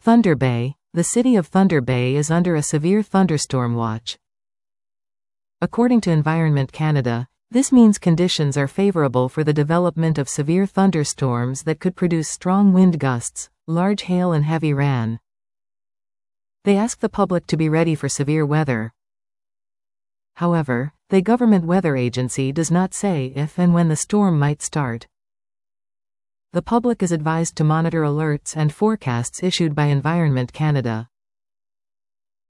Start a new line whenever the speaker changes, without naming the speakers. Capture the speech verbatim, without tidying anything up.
Thunder Bay. The city of Thunder Bay is under a severe thunderstorm watch. According to Environment Canada, this means conditions are favorable for the development of severe thunderstorms that could produce strong wind gusts, large hail and heavy rain. They ask the public to be ready for severe weather. However, the government weather agency does not say if and when the storm might start. The public is advised to monitor alerts and forecasts issued by Environment Canada.